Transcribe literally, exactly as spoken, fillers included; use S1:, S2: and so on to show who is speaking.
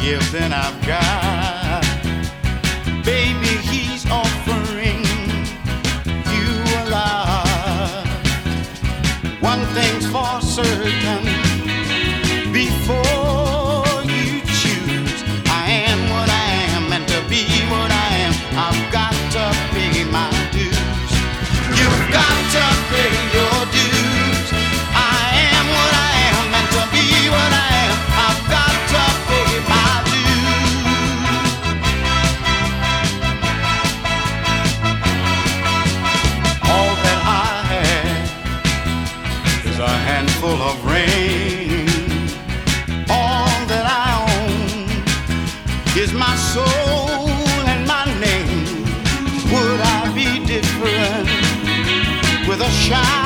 S1: gift than I've got. Baby, he's offering you a lot. One thing's for certain, before you choose, I am what I am, and to be what I am, I've got to pay my dues. You've got to pay your dues. I am what I am, and to be what I am, I've got to pay my dues. All that I have is a handful of rain. All that I own is my soul and my name. Would I be different with a shine